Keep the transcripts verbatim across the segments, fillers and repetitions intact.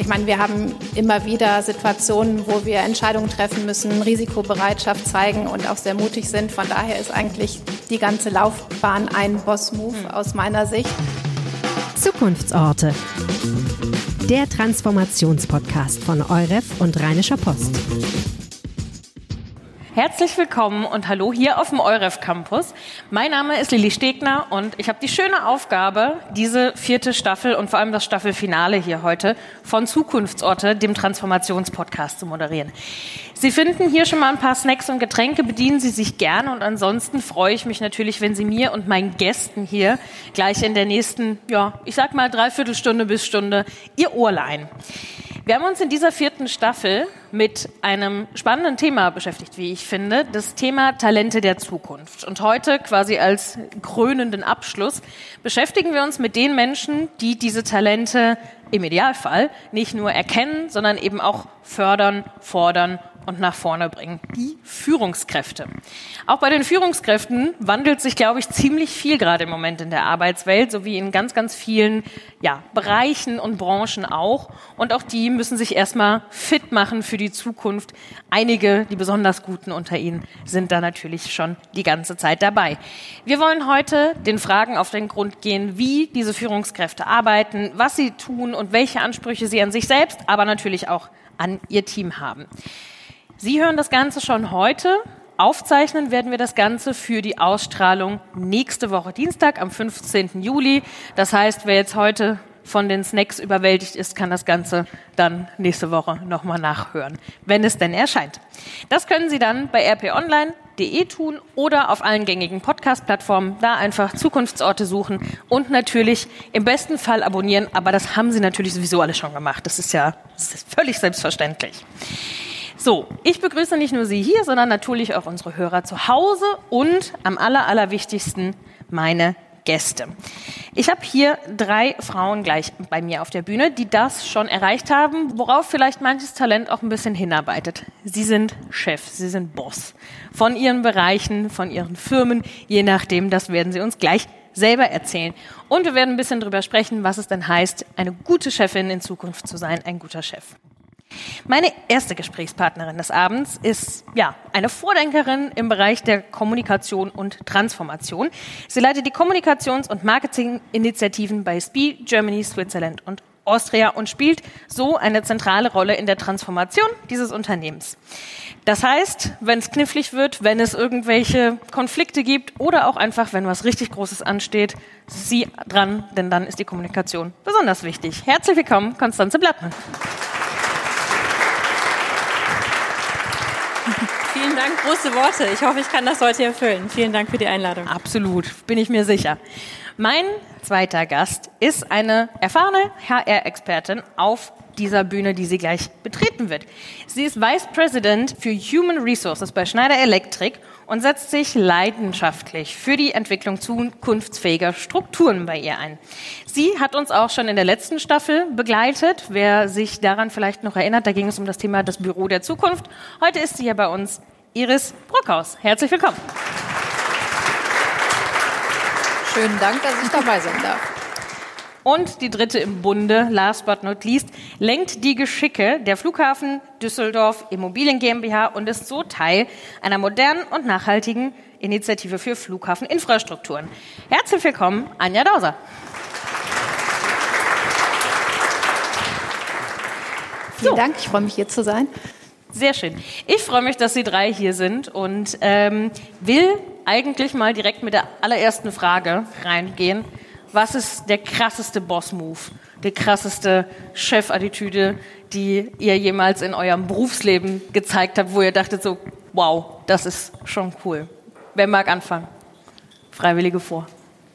Ich meine, wir haben immer wieder Situationen, wo wir Entscheidungen treffen müssen, Risikobereitschaft zeigen und auch sehr mutig sind. Von daher ist eigentlich die ganze Laufbahn ein Boss-Move aus meiner Sicht. Zukunftsorte. Der Transformationspodcast von EUREF und Rheinischer Post. Herzlich willkommen und hallo hier auf dem EUREF Campus. Mein Name ist Lilly Stegner und ich habe die schöne Aufgabe, diese vierte Staffel und vor allem das Staffelfinale hier heute von Zukunftsorte, dem Transformationspodcast, zu moderieren. Sie finden hier schon mal ein paar Snacks und Getränke, bedienen Sie sich gerne und ansonsten freue ich mich natürlich, wenn Sie mir und meinen Gästen hier gleich in der nächsten, ja, ich sag mal Dreiviertelstunde bis Stunde Ihr Ohr leihen. Wir haben uns in dieser vierten Staffel mit einem spannenden Thema beschäftigt, wie ich finde, das Thema Talente der Zukunft. Und heute quasi als krönenden Abschluss beschäftigen wir uns mit den Menschen, die diese Talente im Idealfall nicht nur erkennen, sondern eben auch fördern, fordern und nach vorne bringen. Die Führungskräfte. Auch bei den Führungskräften wandelt sich, glaube ich, ziemlich viel gerade im Moment in der Arbeitswelt, sowie in ganz, ganz vielen ja, Bereichen und Branchen auch. Und auch die müssen sich erstmal fit machen für die Zukunft. Einige, die besonders Guten unter ihnen, sind da natürlich schon die ganze Zeit dabei. Wir wollen heute den Fragen auf den Grund gehen, wie diese Führungskräfte arbeiten, was sie tun und welche Ansprüche sie an sich selbst, aber natürlich auch an ihr Team haben. Sie hören das Ganze schon heute. Aufzeichnen werden wir das Ganze für die Ausstrahlung nächste Woche Dienstag am fünfzehnten Juli. Das heißt, wer jetzt heute von den Snacks überwältigt ist, kann das Ganze dann nächste Woche nochmal nachhören, wenn es denn erscheint. Das können Sie dann bei r p online punkt d e tun oder auf allen gängigen Podcast-Plattformen. Da einfach Zukunftsorte suchen und natürlich im besten Fall abonnieren. Aber das haben Sie natürlich sowieso alle schon gemacht. Das ist ja das ist völlig selbstverständlich. So, ich begrüße nicht nur Sie hier, sondern natürlich auch unsere Hörer zu Hause und am aller, allerwichtigsten meine Gäste. Ich habe hier drei Frauen gleich bei mir auf der Bühne, die das schon erreicht haben, worauf vielleicht manches Talent auch ein bisschen hinarbeitet. Sie sind Chef, sie sind Boss von ihren Bereichen, von ihren Firmen, je nachdem, das werden sie uns gleich selber erzählen. Und wir werden ein bisschen drüber sprechen, was es denn heißt, eine gute Chefin in Zukunft zu sein, ein guter Chef. Meine erste Gesprächspartnerin des Abends ist ja eine Vordenkerin im Bereich der Kommunikation und Transformation. Sie leitet die Kommunikations- und Marketinginitiativen bei S P I, Germany, Switzerland und Austria und spielt so eine zentrale Rolle in der Transformation dieses Unternehmens. Das heißt, wenn es knifflig wird, wenn es irgendwelche Konflikte gibt oder auch einfach, wenn was richtig Großes ansteht, ist sie dran, denn dann ist die Kommunikation besonders wichtig. Herzlich willkommen, Konstanze Blattmann. Vielen Dank, große Worte. Ich hoffe, ich kann das heute erfüllen. Vielen Dank für die Einladung. Absolut, bin ich mir sicher. Mein zweiter Gast ist eine erfahrene H R-Expertin auf dieser Bühne, die sie gleich betreten wird. Sie ist Vice President für Human Resources bei Schneider Electric und setzt sich leidenschaftlich für die Entwicklung zukunftsfähiger Strukturen bei ihr ein. Sie hat uns auch schon in der letzten Staffel begleitet. Wer sich daran vielleicht noch erinnert, da ging es um das Thema das Büro der Zukunft. Heute ist sie hier bei uns, Iris Brockhaus. Herzlich willkommen. Schönen Dank, dass ich dabei sein darf. Und die dritte im Bunde, last but not least, lenkt die Geschicke der Flughafen Düsseldorf Immobilien GmbH und ist so Teil einer modernen und nachhaltigen Initiative für Flughafeninfrastrukturen. Herzlich willkommen, Anja Dauser. Vielen So. Dank, ich freue mich, hier zu sein. Sehr schön. Ich freue mich, dass Sie drei hier sind und ähm, will eigentlich mal direkt mit der allerersten Frage reingehen. Was ist der krasseste Boss-Move, die krasseste Chefattitüde, die ihr jemals in eurem Berufsleben gezeigt habt, wo ihr dachtet so, wow, das ist schon cool. Wer mag anfangen? Freiwillige vor.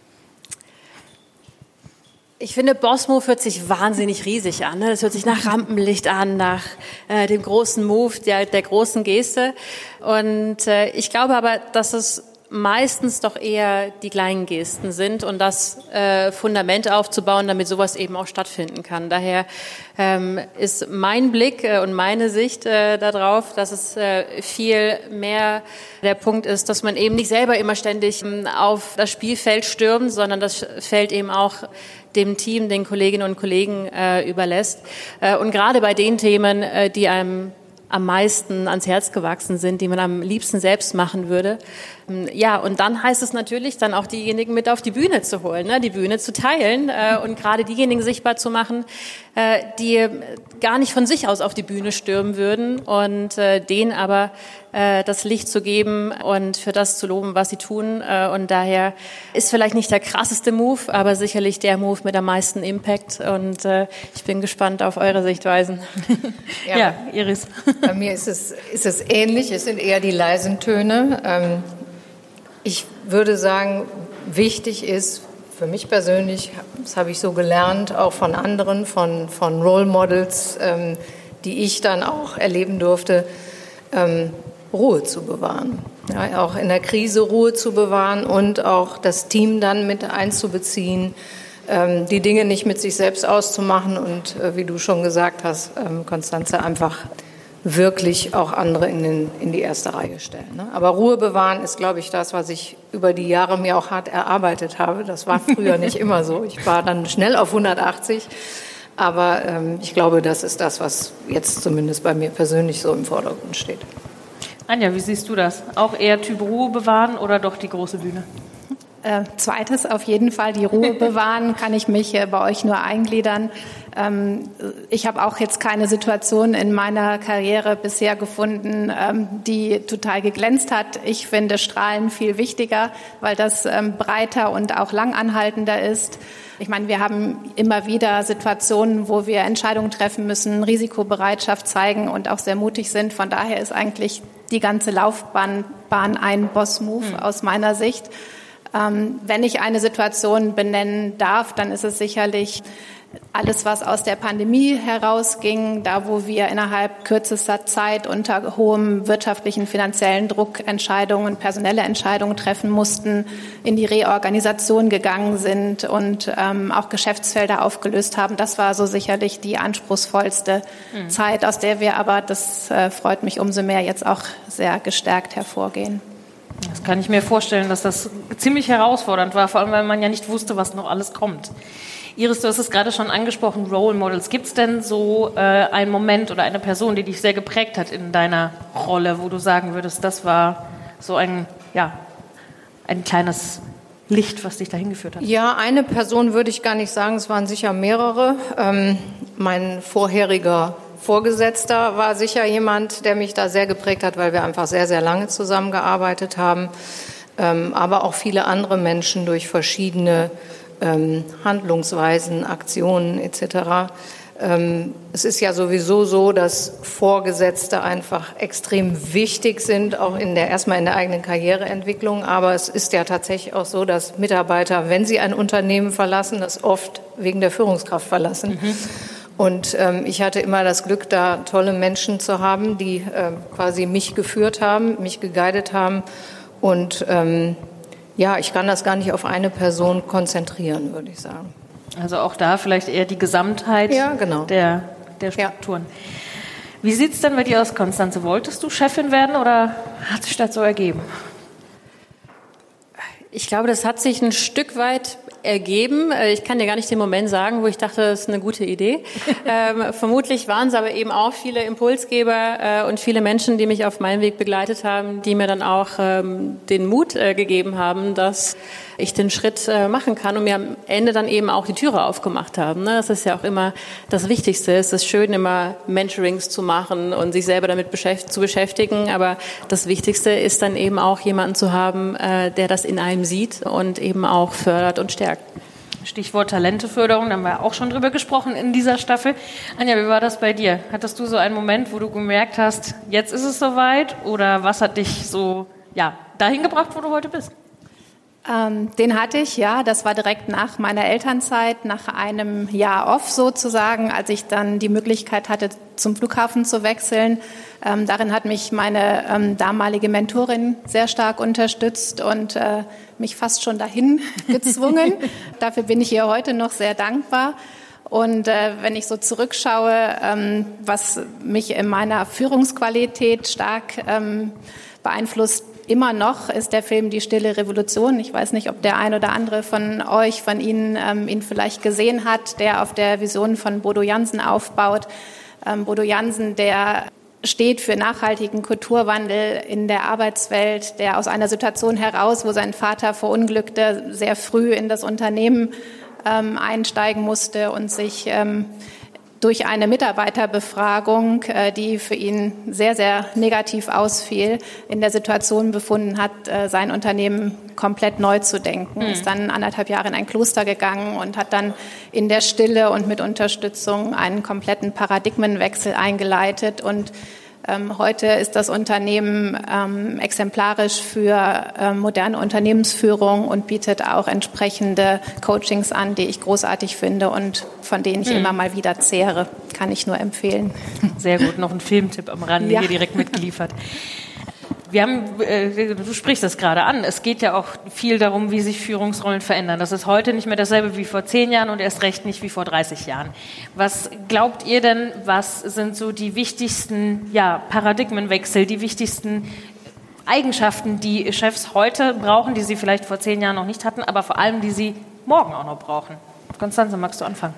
Ich finde, Boss-Move hört sich wahnsinnig riesig an. Das hört sich nach Rampenlicht an, nach äh, dem großen Move, der, der großen Geste. Und äh, ich glaube aber, dass es meistens doch eher die kleinen Gesten sind und das äh, Fundament aufzubauen, damit sowas eben auch stattfinden kann. Daher ähm, ist mein Blick äh, und meine Sicht äh, darauf, dass es äh, viel mehr der Punkt ist, dass man eben nicht selber immer ständig ähm, auf das Spielfeld stürmt, sondern das Feld eben auch dem Team, den Kolleginnen und Kollegen äh, überlässt. Äh, und gerade bei den Themen, äh, die einem am meisten ans Herz gewachsen sind, die man am liebsten selbst machen würde. Ja, und dann heißt es natürlich, dann auch diejenigen mit auf die Bühne zu holen, ne? Die Bühne zu teilen äh, und gerade diejenigen sichtbar zu machen, äh, die gar nicht von sich aus auf die Bühne stürmen würden und äh, denen aber äh, das Licht zu geben und für das zu loben, was sie tun. Äh, und daher ist vielleicht nicht der krasseste Move, aber sicherlich der Move mit am meisten Impact. Und äh, ich bin gespannt auf eure Sichtweisen. Ja, ja, Iris. Bei mir ist es, ist es ähnlich. Es sind eher die leisen Töne. Ähm, Ich würde sagen, wichtig ist für mich persönlich, das habe ich so gelernt, auch von anderen, von, von Role Models, ähm, die ich dann auch erleben durfte, ähm, Ruhe zu bewahren. Ja, auch in der Krise Ruhe zu bewahren und auch das Team dann mit einzubeziehen, ähm, die Dinge nicht mit sich selbst auszumachen und, äh, wie du schon gesagt hast, ähm, Constanze, einfach wirklich auch andere in, den, in die erste Reihe stellen. Ne? Aber Ruhe bewahren ist, glaube ich, das, was ich über die Jahre mir auch hart erarbeitet habe. Das war früher nicht immer so. Ich war dann schnell auf hundertachtzig. Aber ähm, ich glaube, das ist das, was jetzt zumindest bei mir persönlich so im Vordergrund steht. Anja, wie siehst du das? Auch eher Typ Ruhe bewahren oder doch die große Bühne? Äh, zweites auf jeden Fall, die Ruhe bewahren, kann ich mich äh, bei euch nur eingliedern. Ähm, ich habe auch jetzt keine Situation in meiner Karriere bisher gefunden, ähm, die total geglänzt hat. Ich finde Strahlen viel wichtiger, weil das ähm, breiter und auch langanhaltender ist. Ich meine, wir haben immer wieder Situationen, wo wir Entscheidungen treffen müssen, Risikobereitschaft zeigen und auch sehr mutig sind. Von daher ist eigentlich die ganze Laufbahn Bahn ein Boss-Move mhm. aus meiner Sicht. Ähm, wenn ich eine Situation benennen darf, dann ist es sicherlich alles, was aus der Pandemie herausging, da wo wir innerhalb kürzester Zeit unter hohem wirtschaftlichen, finanziellen Druck Entscheidungen, personelle Entscheidungen treffen mussten, in die Reorganisation gegangen sind und ähm, auch Geschäftsfelder aufgelöst haben. Das war so sicherlich die anspruchsvollste mhm. Zeit, aus der wir aber, das äh, freut mich umso mehr, jetzt auch sehr gestärkt hervorgehen. Das kann ich mir vorstellen, dass das ziemlich herausfordernd war, vor allem, weil man ja nicht wusste, was noch alles kommt. Iris, du hast es gerade schon angesprochen, Role Models. Gibt es denn so äh, einen Moment oder eine Person, die dich sehr geprägt hat in deiner Rolle, wo du sagen würdest, das war so ein, ja, ein kleines Licht, was dich dahin geführt hat? Ja, eine Person würde ich gar nicht sagen, es waren sicher mehrere. Ähm, mein vorheriger Vorgesetzter war sicher jemand, der mich da sehr geprägt hat, weil wir einfach sehr, sehr lange zusammengearbeitet haben. Ähm, aber auch viele andere Menschen durch verschiedene ähm, Handlungsweisen, Aktionen et cetera. Ähm, es ist ja sowieso so, dass Vorgesetzte einfach extrem wichtig sind, auch in der, erstmal in der eigenen Karriereentwicklung. Aber es ist ja tatsächlich auch so, dass Mitarbeiter, wenn sie ein Unternehmen verlassen, das oft wegen der Führungskraft verlassen. Mhm. Und ähm, ich hatte immer das Glück, da tolle Menschen zu haben, die äh, quasi mich geführt haben, mich geguidet haben. Und ähm, ja, ich kann das gar nicht auf eine Person konzentrieren, würde ich sagen. Also auch da vielleicht eher die Gesamtheit ja, genau. der, der Strukturen. Ja. Wie sieht es denn bei dir aus, Constanze? Wolltest du Chefin werden oder hat sich das so ergeben? Ich glaube, das hat sich ein Stück weit ergeben. Ich kann dir gar nicht den Moment sagen, wo ich dachte, das ist eine gute Idee. ähm, vermutlich waren es aber eben auch viele Impulsgeber äh, und viele Menschen, die mich auf meinem Weg begleitet haben, die mir dann auch ähm, den Mut äh, gegeben haben, dass ich den Schritt äh, machen kann und mir am Ende dann eben auch die Türe aufgemacht haben. Ne? Das ist ja auch immer das Wichtigste. Es ist schön, immer Mentorings zu machen und sich selber damit beschäft- zu beschäftigen, aber das Wichtigste ist dann eben auch jemanden zu haben, äh, der das in einem sieht und eben auch fördert und stärkt. Stichwort Talenteförderung, da haben wir auch schon drüber gesprochen in dieser Staffel. Anja, wie war das bei dir? Hattest du so einen Moment, wo du gemerkt hast, jetzt ist es soweit? Oder was hat dich so ja, dahin gebracht, wo du heute bist? Ähm, den hatte ich, ja. Das war direkt nach meiner Elternzeit, nach einem Jahr off sozusagen, als ich dann die Möglichkeit hatte, zum Flughafen zu wechseln. Ähm, darin hat mich meine ähm, damalige Mentorin sehr stark unterstützt und äh, mich fast schon dahin gezwungen. Dafür bin ich ihr heute noch sehr dankbar. Und äh, wenn ich so zurückschaue, ähm, was mich in meiner Führungsqualität stark ähm, beeinflusst, immer noch ist der Film Die Stille Revolution. Ich weiß nicht, ob der ein oder andere von euch, von Ihnen ähm, ihn vielleicht gesehen hat, der auf der Vision von Bodo Jansen aufbaut. Ähm, Bodo Jansen, der steht für nachhaltigen Kulturwandel in der Arbeitswelt, der aus einer Situation heraus, wo sein Vater verunglückte, sehr früh in das Unternehmen ähm, einsteigen musste und sich ähm, durch eine Mitarbeiterbefragung, äh, die für ihn sehr, sehr negativ ausfiel, in der Situation befunden hat, äh, sein Unternehmen komplett neu zu denken. Mhm. Ist dann anderthalb Jahre in ein Kloster gegangen und hat dann in der Stille und mit Unterstützung einen kompletten Paradigmenwechsel eingeleitet. Und ähm, heute ist das Unternehmen ähm, exemplarisch für ähm, moderne Unternehmensführung und bietet auch entsprechende Coachings an, die ich großartig finde und von denen ich mhm. immer mal wieder zehre. Kann ich nur empfehlen. Sehr gut, noch ein Filmtipp am Rande ja. hier direkt mitgeliefert. Wir haben, äh, du sprichst es gerade an, es geht ja auch viel darum, wie sich Führungsrollen verändern. Das ist heute nicht mehr dasselbe wie vor zehn Jahren und erst recht nicht wie vor dreißig Jahren. Was glaubt ihr denn, was sind so die wichtigsten ja, Paradigmenwechsel, die wichtigsten Eigenschaften, die Chefs heute brauchen, die sie vielleicht vor zehn Jahren noch nicht hatten, aber vor allem, die sie morgen auch noch brauchen? Constanze, magst du anfangen?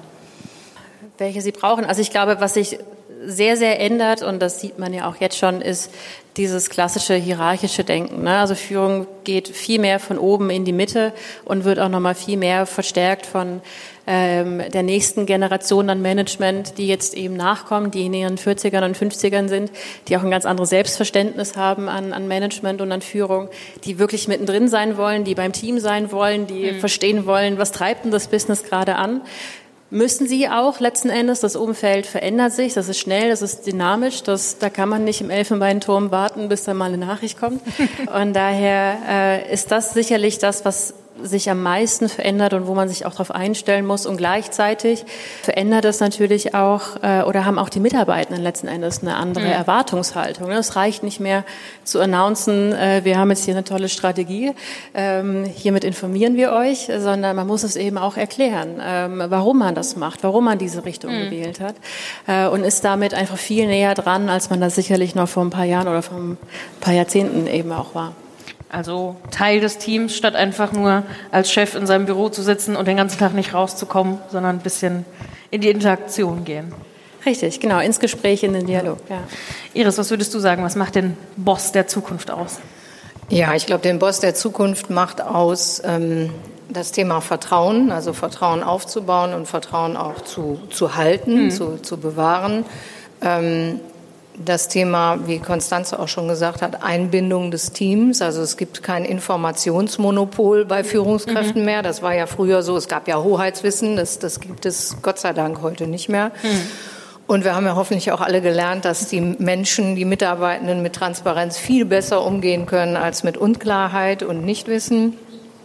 Welche sie brauchen? Also ich glaube, was sich sehr, sehr ändert, und das sieht man ja auch jetzt schon, ist dieses klassische hierarchische Denken. Ne? Also Führung geht viel mehr von oben in die Mitte und wird auch nochmal viel mehr verstärkt von ähm, der nächsten Generation an Management, die jetzt eben nachkommen, die in ihren vierzigern und fünfzigern sind, die auch ein ganz anderes Selbstverständnis haben an, an Management und an Führung, die wirklich mittendrin sein wollen, die beim Team sein wollen, die mhm. verstehen wollen, was treibt denn das Business gerade an. Müssen sie auch letzten Endes, das Umfeld verändert sich, das ist schnell, das ist dynamisch, das, da kann man nicht im Elfenbeinturm warten, bis da mal eine Nachricht kommt. Und daher äh, ist das sicherlich das, was sich am meisten verändert und wo man sich auch darauf einstellen muss. Und gleichzeitig verändert es natürlich auch, äh, oder haben auch die Mitarbeitenden letzten Endes eine andere mhm. Erwartungshaltung. Es reicht nicht mehr zu announcen, äh, wir haben jetzt hier eine tolle Strategie, ähm, hiermit informieren wir euch, sondern man muss es eben auch erklären, ähm, warum man das macht, warum man diese Richtung mhm. gewählt hat, äh, und ist damit einfach viel näher dran, als man das sicherlich noch vor ein paar Jahren oder vor ein paar Jahrzehnten eben auch war. Also Teil des Teams, statt einfach nur als Chef in seinem Büro zu sitzen und den ganzen Tag nicht rauszukommen, sondern ein bisschen in die Interaktion gehen. Richtig, genau, ins Gespräch, in den Dialog. Ja. Iris, was würdest du sagen, was macht den Boss der Zukunft aus? Ja, ich glaube, den Boss der Zukunft macht aus ähm, das Thema Vertrauen, also Vertrauen aufzubauen und Vertrauen auch zu, zu halten, mhm. zu, zu bewahren. Ähm, Das Thema, wie Constanze auch schon gesagt hat, Einbindung des Teams. Also es gibt kein Informationsmonopol bei Führungskräften mhm. mehr. Das war ja früher so. Es gab ja Hoheitswissen. Das, das gibt es Gott sei Dank heute nicht mehr. Mhm. Und wir haben ja hoffentlich auch alle gelernt, dass die Menschen, die Mitarbeitenden mit Transparenz viel besser umgehen können als mit Unklarheit und Nichtwissen.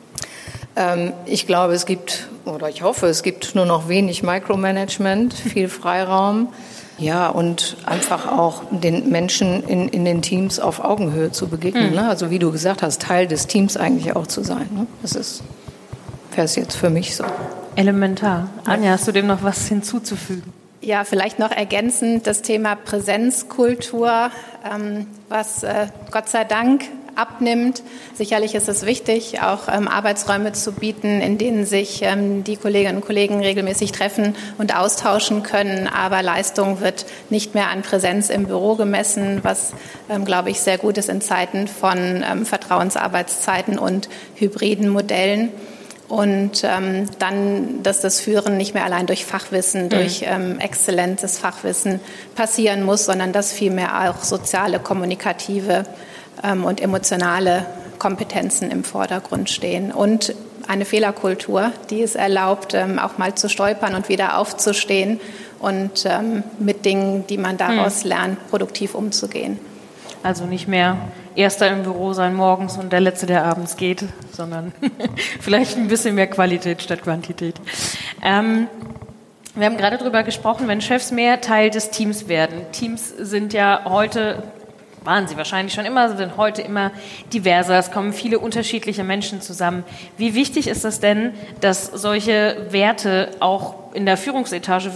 Ähm, ich glaube, es gibt, oder ich hoffe, es gibt nur noch wenig Micromanagement, viel Freiraum. Ja, und einfach auch den Menschen in, in den Teams auf Augenhöhe zu begegnen. Mhm. Ne? Also wie du gesagt hast, Teil des Teams eigentlich auch zu sein. Ne? Das ist, wäre es jetzt für mich so. Elementar. Anja, hast du dem noch was hinzuzufügen? Ja, vielleicht noch ergänzend das Thema Präsenzkultur, ähm, was äh, Gott sei Dank abnimmt. Sicherlich ist es wichtig, auch ähm, Arbeitsräume zu bieten, in denen sich ähm, die Kolleginnen und Kollegen regelmäßig treffen und austauschen können. Aber Leistung wird nicht mehr an Präsenz im Büro gemessen, was, ähm, glaube ich, sehr gut ist in Zeiten von ähm, Vertrauensarbeitszeiten und hybriden Modellen. Und ähm, dann, dass das Führen nicht mehr allein durch Fachwissen, mhm. durch ähm, exzellentes Fachwissen passieren muss, sondern dass vielmehr auch soziale, kommunikative ähm, und emotionale Kompetenzen im Vordergrund stehen. Und eine Fehlerkultur, die es erlaubt, ähm, auch mal zu stolpern und wieder aufzustehen und ähm, mit Dingen, die man daraus mhm. lernt, produktiv umzugehen. Also nicht mehr Erster im Büro sein morgens und der Letzte, der abends geht, sondern vielleicht ein bisschen mehr Qualität statt Quantität. Ähm, wir haben gerade darüber gesprochen, wenn Chefs mehr Teil des Teams werden. Teams sind ja heute, waren sie wahrscheinlich schon immer, sind heute immer diverser. Es kommen viele unterschiedliche Menschen zusammen. Wie wichtig ist es denn, dass solche Werte auch in der Führungsetage wirklich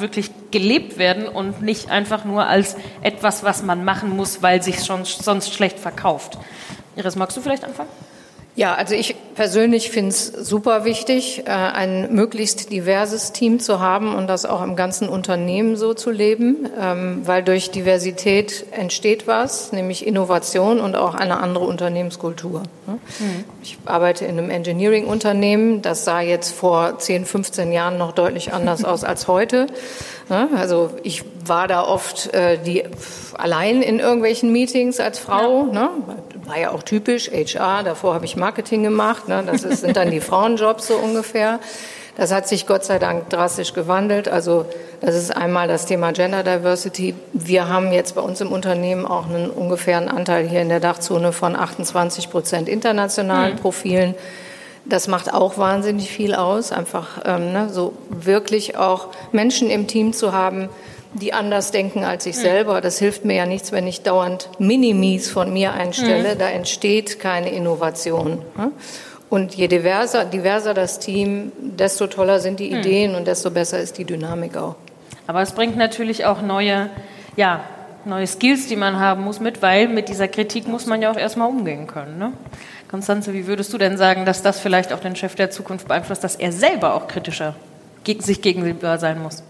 gelebt werden und nicht einfach nur als etwas, was man machen muss, weil sich schon sonst schlecht verkauft. Iris, magst du vielleicht anfangen? Ja, also ich persönlich finde es super wichtig, ein möglichst diverses Team zu haben und das auch im ganzen Unternehmen so zu leben, weil durch Diversität entsteht was, nämlich Innovation und auch eine andere Unternehmenskultur. Ich arbeite in einem Engineering-Unternehmen, das sah jetzt vor zehn, fünfzehn Jahren noch deutlich anders aus als heute. Also ich war da oft die allein in irgendwelchen Meetings als Frau, ja. Ne? War ja auch typisch, H R, davor habe ich Marketing gemacht, ne? Das ist, sind dann die Frauenjobs so ungefähr. Das hat sich Gott sei Dank drastisch gewandelt. Also das ist einmal das Thema Gender Diversity. Wir haben jetzt bei uns im Unternehmen auch einen ungefähren Anteil hier in der Dachzone von achtundzwanzig Prozent internationalen mhm. Profilen. Das macht auch wahnsinnig viel aus, einfach ähm, ne, so wirklich auch Menschen im Team zu haben, die anders denken als ich selber. Das hilft mir ja nichts, wenn ich dauernd Minimis von mir einstelle. Mhm. Da entsteht keine Innovation. Und je diverser, diverser das Team, desto toller sind die Ideen mhm. und desto besser ist die Dynamik auch. Aber es bringt natürlich auch neue, ja, neue Skills, die man haben muss mit, weil mit dieser Kritik muss man ja auch erstmal umgehen können. Ne? Konstanze, wie würdest du denn sagen, dass das vielleicht auch den Chef der Zukunft beeinflusst, dass er selber auch kritischer gegen sich gegenüber sein muss?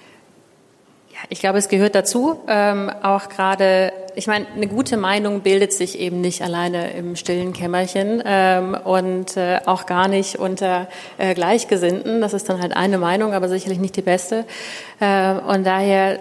Ich glaube, es gehört dazu, ähm, auch gerade, ich meine, eine gute Meinung bildet sich eben nicht alleine im stillen Kämmerchen ähm, und äh, auch gar nicht unter äh, Gleichgesinnten. Das ist dann halt eine Meinung, aber sicherlich nicht die beste. Äh, und daher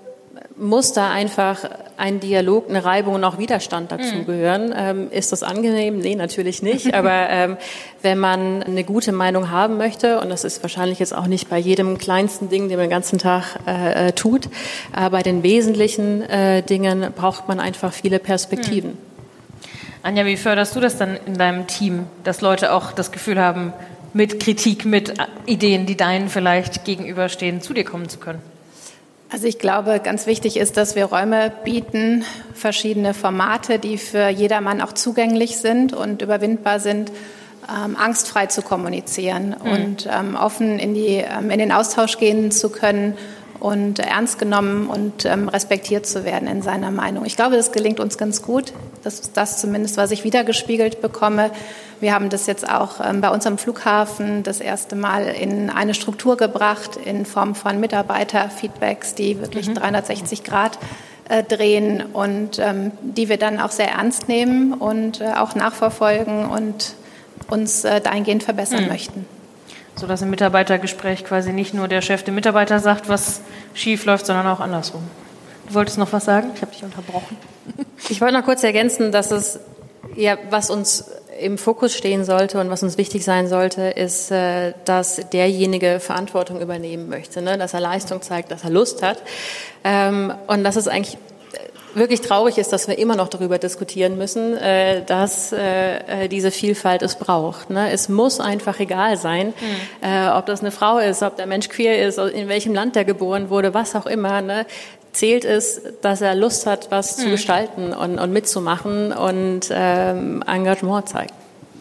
muss da einfach ein Dialog, eine Reibung und auch Widerstand dazugehören. Mhm. Ähm, ist das angenehm? Nee, natürlich nicht. Aber ähm, wenn man eine gute Meinung haben möchte, und das ist wahrscheinlich jetzt auch nicht bei jedem kleinsten Ding, den man den ganzen Tag äh, tut, aber bei den wesentlichen äh, Dingen braucht man einfach viele Perspektiven. Mhm. Anja, wie förderst du das dann in deinem Team, dass Leute auch das Gefühl haben, mit Kritik, mit Ideen, die deinen vielleicht gegenüberstehen, zu dir kommen zu können? Also ich glaube, ganz wichtig ist, dass wir Räume bieten, verschiedene Formate, die für jedermann auch zugänglich sind und überwindbar sind, ähm, angstfrei zu kommunizieren mhm. und ähm, offen in, die, ähm, in den Austausch gehen zu können und ernst genommen und ähm, respektiert zu werden in seiner Meinung. Ich glaube, das gelingt uns ganz gut. Das ist das zumindest, was ich wiedergespiegelt bekomme. Wir haben das jetzt auch ähm, bei uns am Flughafen das erste Mal in eine Struktur gebracht in Form von Mitarbeiterfeedbacks, die wirklich mhm. dreihundertsechzig Grad äh, drehen und ähm, die wir dann auch sehr ernst nehmen und äh, auch nachverfolgen und uns äh, dahingehend verbessern mhm. möchten. Sodass im Mitarbeitergespräch quasi nicht nur der Chef dem Mitarbeiter sagt, was schief läuft, sondern auch andersrum. Du wolltest noch was sagen? Ich habe dich unterbrochen. Ich wollte noch kurz ergänzen, dass es, ja, was uns im Fokus stehen sollte und was uns wichtig sein sollte, ist, dass derjenige Verantwortung übernehmen möchte, ne? Dass er Leistung zeigt, dass er Lust hat. Und das ist eigentlich wirklich traurig ist, dass wir immer noch darüber diskutieren müssen, äh, dass äh, diese Vielfalt es braucht. Ne? Es muss einfach egal sein, mhm. äh, ob das eine Frau ist, ob der Mensch queer ist, in welchem Land der geboren wurde, was auch immer. Ne? Zählt es, dass er Lust hat, was mhm. zu gestalten und, und mitzumachen und ähm, Engagement zeigt.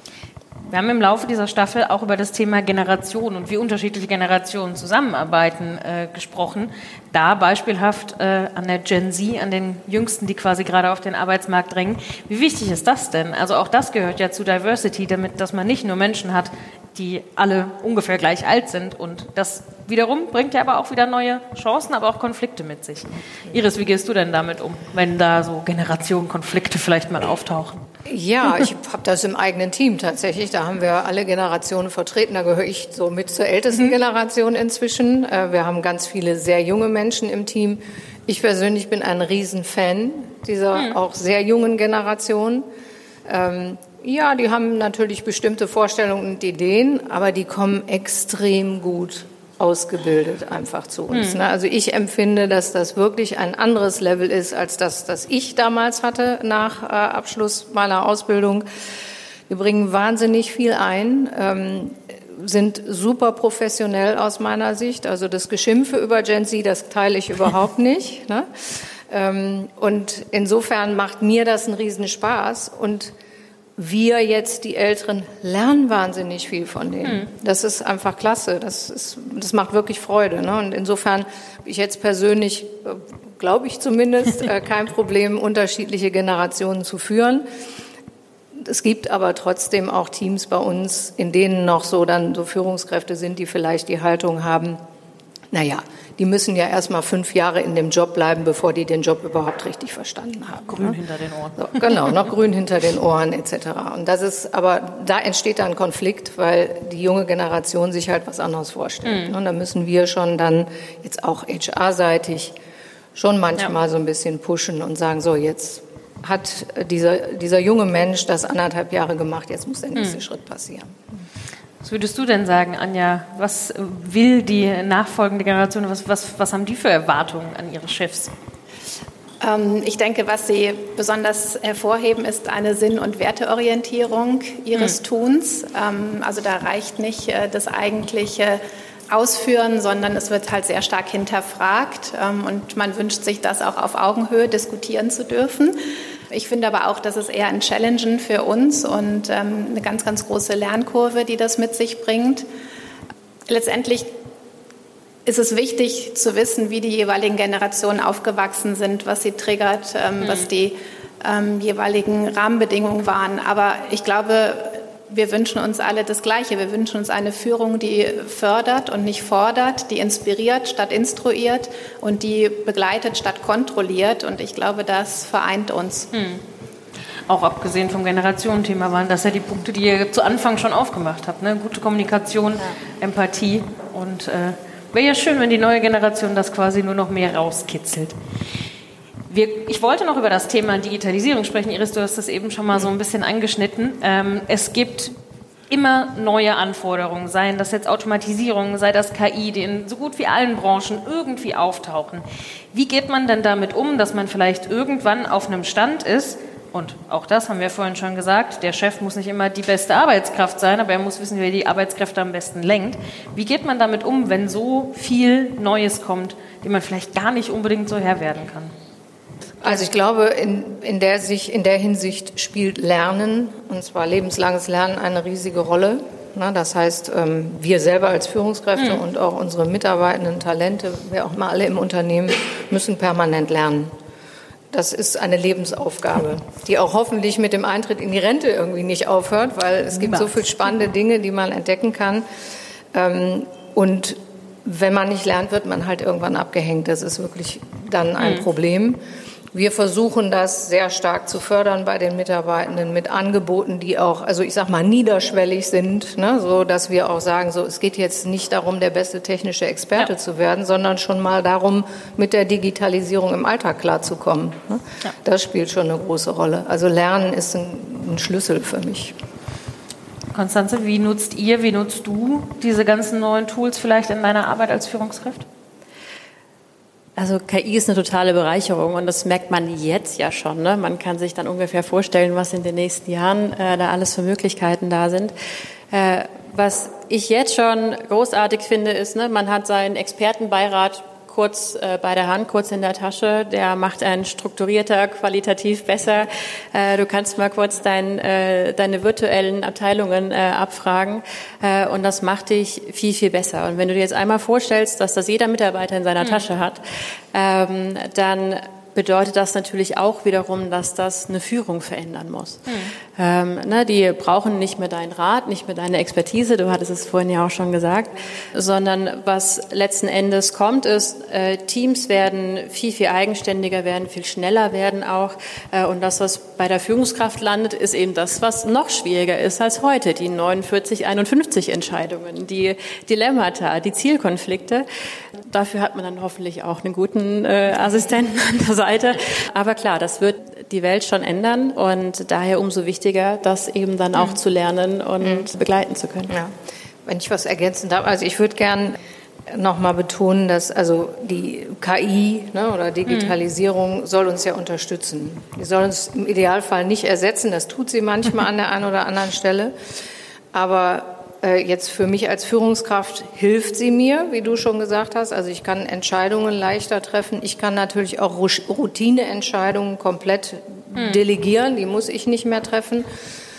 Wir haben im Laufe dieser Staffel auch über das Thema Generation und wie unterschiedliche Generationen zusammenarbeiten äh, gesprochen. Da beispielhaft äh, an der Gen Z, an den Jüngsten, die quasi gerade auf den Arbeitsmarkt drängen. Wie wichtig ist das denn? Also auch das gehört ja zu Diversity, damit, dass man nicht nur Menschen hat, die alle ungefähr gleich alt sind. Und das wiederum bringt ja aber auch wieder neue Chancen, aber auch Konflikte mit sich. Iris, wie gehst du denn damit um, wenn da so Generationenkonflikte vielleicht mal auftauchen? Ja, ich habe das im eigenen Team tatsächlich. Da haben wir alle Generationen vertreten. Da gehöre ich so mit zur ältesten Generation inzwischen. Wir haben ganz viele sehr junge Menschen im Team. Ich persönlich bin ein Riesenfan dieser mhm. auch sehr jungen Generation. Ähm, ja, die haben natürlich bestimmte Vorstellungen und Ideen, aber die kommen extrem gut ausgebildet einfach zu uns. Mhm. Also ich empfinde, dass das wirklich ein anderes Level ist, als das, das ich damals hatte nach äh, Abschluss meiner Ausbildung. Wir bringen wahnsinnig viel ein, ähm, sind super professionell aus meiner Sicht. Also das Geschimpfe über Gen Z, das teile ich überhaupt nicht. Ne? Ähm, und insofern macht mir das einen Riesenspaß. Und wir jetzt, die Älteren, lernen wahnsinnig viel von denen. Mhm. Das ist einfach klasse. Das ist, das macht wirklich Freude, ne? Und insofern habe ich jetzt persönlich, glaube ich zumindest, kein Problem, unterschiedliche Generationen zu führen. Es gibt aber trotzdem auch Teams bei uns, in denen noch so dann so Führungskräfte sind, die vielleicht die Haltung haben, naja, die müssen ja erst mal fünf Jahre in dem Job bleiben, bevor die den Job überhaupt richtig verstanden haben. Grün ne? hinter den Ohren. So, genau, noch grün hinter den Ohren et cetera. Und das ist, aber da entsteht dann Konflikt, weil die junge Generation sich halt was anderes vorstellt. Mhm. Und da müssen wir schon dann jetzt auch H R-seitig schon manchmal ja. so ein bisschen pushen und sagen, so jetzt hat dieser, dieser junge Mensch das anderthalb Jahre gemacht, jetzt muss der nächste mhm. Schritt passieren. Was würdest du denn sagen, Anja? Was will die nachfolgende Generation? Was, was, was haben die für Erwartungen an ihre Chefs? Ähm, ich denke, was sie besonders hervorheben, ist eine Sinn- und Werteorientierung ihres hm. Tuns. Ähm, also da reicht nicht äh, das eigentliche Ausführen, sondern es wird halt sehr stark hinterfragt. Ähm, und man wünscht sich, das auch auf Augenhöhe diskutieren zu dürfen. Ich finde aber auch, das ist eher ein Challengen für uns und ähm, eine ganz, ganz große Lernkurve, die das mit sich bringt. Letztendlich ist es wichtig zu wissen, wie die jeweiligen Generationen aufgewachsen sind, was sie triggert, ähm, mhm. was die ähm, jeweiligen Rahmenbedingungen waren. Aber ich glaube, wir wünschen uns alle das Gleiche. Wir wünschen uns eine Führung, die fördert und nicht fordert, die inspiriert statt instruiert und die begleitet statt kontrolliert. Und ich glaube, das vereint uns. Hm. Auch abgesehen vom Generationenthema waren das ja die Punkte, die ihr zu Anfang schon aufgemacht habt. Ne? Gute Kommunikation, ja. Empathie. Und äh, wäre ja schön, wenn die neue Generation das quasi nur noch mehr rauskitzelt. Wir, ich wollte noch über das Thema Digitalisierung sprechen. Iris, du hast das eben schon mal so ein bisschen angeschnitten. Ähm, es gibt immer neue Anforderungen, seien das jetzt Automatisierung, sei das K I, die in so gut wie allen Branchen irgendwie auftauchen. Wie geht man denn damit um, dass man vielleicht irgendwann auf einem Stand ist, und auch das haben wir vorhin schon gesagt, der Chef muss nicht immer die beste Arbeitskraft sein, aber er muss wissen, wie er die Arbeitskräfte am besten lenkt. Wie geht man damit um, wenn so viel Neues kommt, dem man vielleicht gar nicht unbedingt so Herr werden kann? Also ich glaube, in, in, der sich, in der Hinsicht spielt Lernen, und zwar lebenslanges Lernen, eine riesige Rolle. Na, das heißt, wir selber als Führungskräfte mhm. und auch unsere mitarbeitenden Talente, wer auch mal alle im Unternehmen, müssen permanent lernen. Das ist eine Lebensaufgabe, die auch hoffentlich mit dem Eintritt in die Rente irgendwie nicht aufhört, weil es gibt so viele spannende Dinge, die man entdecken kann. Und wenn man nicht lernt, wird man halt irgendwann abgehängt. Das ist wirklich dann ein mhm. Problem. Wir versuchen das sehr stark zu fördern bei den Mitarbeitenden mit Angeboten, die auch, also ich sag mal, niederschwellig sind, ne, so dass wir auch sagen, so es geht jetzt nicht darum, der beste technische Experte ja. zu werden, sondern schon mal darum, mit der Digitalisierung im Alltag klarzukommen. Ne? Ja. Das spielt schon eine große Rolle. Also Lernen ist ein, ein Schlüssel für mich. Konstanze, wie nutzt ihr, wie nutzt du diese ganzen neuen Tools vielleicht in deiner Arbeit als Führungskraft? Also K I ist eine totale Bereicherung und das merkt man jetzt ja schon. Ne? Man kann sich dann ungefähr vorstellen, was in den nächsten Jahren äh, da alles für Möglichkeiten da sind. Äh, was ich jetzt schon großartig finde, ist, ne, man hat seinen Expertenbeirat kurz äh, bei der Hand, kurz in der Tasche. Der macht einen strukturierter, qualitativ besser. Äh, du kannst mal kurz dein, äh, deine virtuellen Abteilungen äh, abfragen äh, und das macht dich viel, viel besser. Und wenn du dir jetzt einmal vorstellst, dass das jeder Mitarbeiter in seiner mhm. Tasche hat, ähm, dann bedeutet das natürlich auch wiederum, dass das eine Führung verändern muss. Mhm. Ähm, ne, die brauchen nicht mehr deinen Rat, nicht mehr deine Expertise, du hattest es vorhin ja auch schon gesagt, sondern was letzten Endes kommt, ist, äh, Teams werden viel, viel eigenständiger werden, viel schneller werden auch. Äh, und das, was bei der Führungskraft landet, ist eben das, was noch schwieriger ist als heute. Die neunundvierzig, einundfünfzig Entscheidungen, die Dilemmata, die Zielkonflikte. Dafür hat man dann hoffentlich auch einen guten äh, Assistenten an der Seite. Aber klar, das wird die Welt schon ändern und daher umso wichtiger, das eben dann auch mhm. zu lernen und mhm. begleiten zu können. Ja. Wenn ich was ergänzen darf, also ich würde gern noch mal betonen, dass also die K I ne, oder Digitalisierung mhm. soll uns ja unterstützen. Die soll uns im Idealfall nicht ersetzen, das tut sie manchmal an der einen oder anderen Stelle, aber jetzt für mich als Führungskraft hilft sie mir, wie du schon gesagt hast. Also ich kann Entscheidungen leichter treffen. Ich kann natürlich auch Routineentscheidungen komplett hm. delegieren. Die muss ich nicht mehr treffen.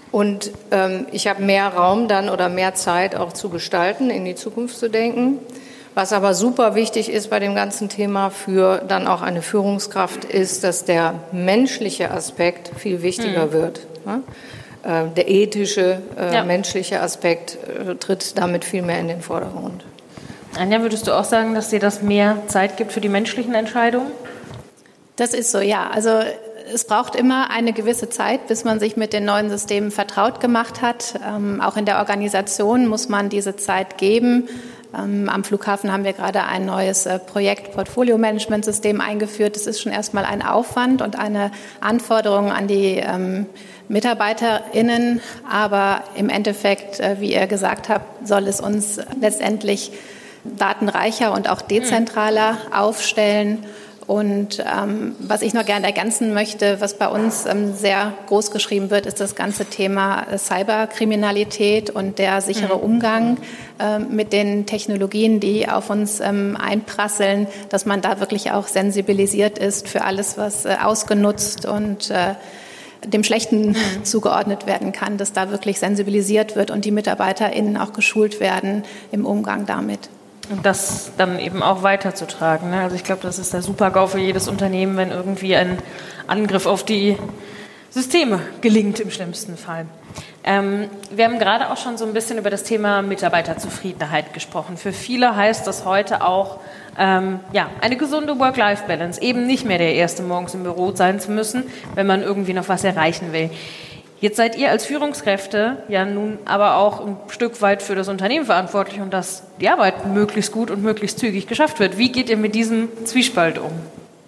Und ähm, ich habe mehr Raum dann oder mehr Zeit auch zu gestalten, in die Zukunft zu denken. Was aber super wichtig ist bei dem ganzen Thema für dann auch eine Führungskraft ist, dass der menschliche Aspekt viel wichtiger mhm. wird. Ja? Äh, der ethische, äh, ja. menschliche Aspekt äh, tritt damit viel mehr in den Vordergrund. Anja, würdest du auch sagen, dass dir das mehr Zeit gibt für die menschlichen Entscheidungen? Das ist so, ja. Also es braucht immer eine gewisse Zeit, bis man sich mit den neuen Systemen vertraut gemacht hat. Ähm, auch in der Organisation muss man diese Zeit geben. Ähm, am Flughafen haben wir gerade ein neues äh, Projekt Portfolio-Management-System eingeführt. Das ist schon erstmal ein Aufwand und eine Anforderung an die ähm, MitarbeiterInnen. Aber im Endeffekt, äh, wie ihr gesagt habt, soll es uns letztendlich datenreicher und auch dezentraler aufstellen. Und ähm, was ich noch gerne ergänzen möchte, was bei uns ähm, sehr groß geschrieben wird, ist das ganze Thema Cyberkriminalität und der sichere Umgang äh, mit den Technologien, die auf uns ähm, einprasseln, dass man da wirklich auch sensibilisiert ist für alles, was äh, ausgenutzt und äh, dem Schlechten zugeordnet werden kann, dass da wirklich sensibilisiert wird und die MitarbeiterInnen auch geschult werden im Umgang damit. Und das dann eben auch weiterzutragen. Ne? Also ich glaube, das ist der Super-GAU für jedes Unternehmen, wenn irgendwie ein Angriff auf die Systeme gelingt im schlimmsten Fall. Ähm, wir haben gerade auch schon so ein bisschen über das Thema Mitarbeiterzufriedenheit gesprochen. Für viele heißt das heute auch ähm, ja, eine gesunde Work-Life-Balance, eben nicht mehr der Erste morgens im Büro sein zu müssen, wenn man irgendwie noch was erreichen will. Jetzt seid ihr als Führungskräfte ja nun aber auch ein Stück weit für das Unternehmen verantwortlich und dass die Arbeit möglichst gut und möglichst zügig geschafft wird. Wie geht ihr mit diesem Zwiespalt um?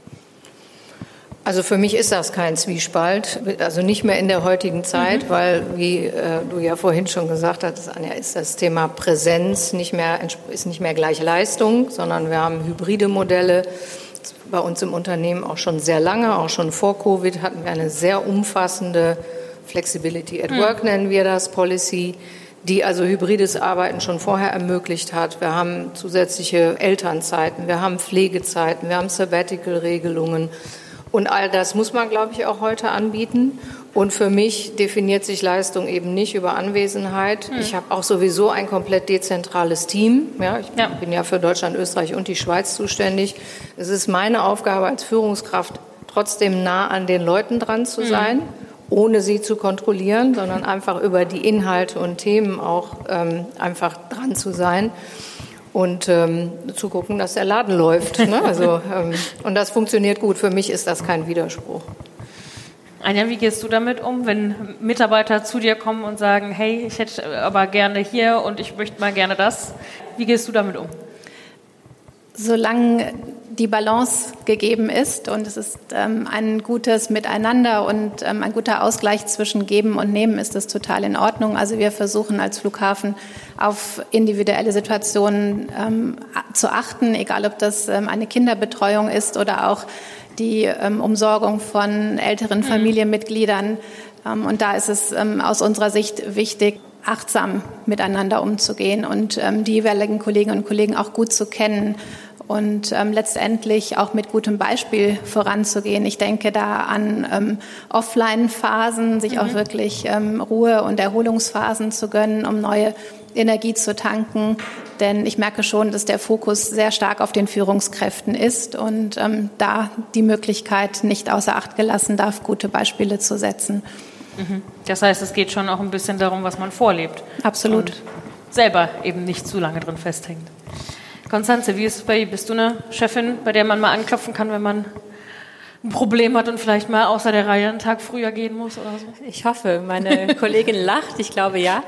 Also für mich ist das kein Zwiespalt, also nicht mehr in der heutigen Zeit, mhm. weil, wie äh, du ja vorhin schon gesagt hattest, Anja, ist das Thema Präsenz nicht mehr, ist nicht mehr gleich Leistung, sondern wir haben hybride Modelle. Bei uns im Unternehmen auch schon sehr lange, auch schon vor Covid hatten wir eine sehr umfassende Flexibility at Work, nennen wir das, Policy, die also hybrides Arbeiten schon vorher ermöglicht hat. Wir haben zusätzliche Elternzeiten, wir haben Pflegezeiten, wir haben Sabbatical-Regelungen und all das muss man, glaube ich, auch heute anbieten. Und für mich definiert sich Leistung eben nicht über Anwesenheit. Hm. Ich habe auch sowieso ein komplett dezentrales Team. Ja, ich ja. bin ja für Deutschland, Österreich und die Schweiz zuständig. Es ist meine Aufgabe als Führungskraft, trotzdem nah an den Leuten dran zu sein. Hm. ohne sie zu kontrollieren, sondern einfach über die Inhalte und Themen auch ähm, einfach dran zu sein und ähm, zu gucken, dass der Laden läuft. Ne? Also, ähm, und das funktioniert gut. Für mich ist das kein Widerspruch. Anja, wie gehst du damit um, wenn Mitarbeiter zu dir kommen und sagen, hey, ich hätte aber gerne hier und ich möchte mal gerne das? Wie gehst du damit um? Solange die Balance gegeben ist und es ist ähm, ein gutes Miteinander und ähm, ein guter Ausgleich zwischen Geben und Nehmen, ist das total in Ordnung. Also wir versuchen als Flughafen auf individuelle Situationen ähm, zu achten, egal ob das ähm, eine Kinderbetreuung ist oder auch die ähm, Umsorgung von älteren Familienmitgliedern. Ähm, und da ist es ähm, aus unserer Sicht wichtig, achtsam miteinander umzugehen und ähm, die jeweiligen Kolleginnen und Kollegen auch gut zu kennen und ähm, letztendlich auch mit gutem Beispiel voranzugehen. Ich denke da an ähm, Offline-Phasen, sich mhm. auch wirklich ähm, Ruhe- und Erholungsphasen zu gönnen, um neue Energie zu tanken. Denn ich merke schon, dass der Fokus sehr stark auf den Führungskräften ist und ähm, da die Möglichkeit nicht außer Acht gelassen darf, gute Beispiele zu setzen. Das heißt, es geht schon auch ein bisschen darum, was man vorlebt. Absolut. Und selber eben nicht zu lange drin festhängt. Konstanze, wie ist es bei dir? Bist du eine Chefin, bei der man mal anklopfen kann, wenn man ein Problem hat und vielleicht mal außer der Reihe einen Tag früher gehen muss oder so? Ich hoffe, meine Kollegin lacht, ich glaube ja.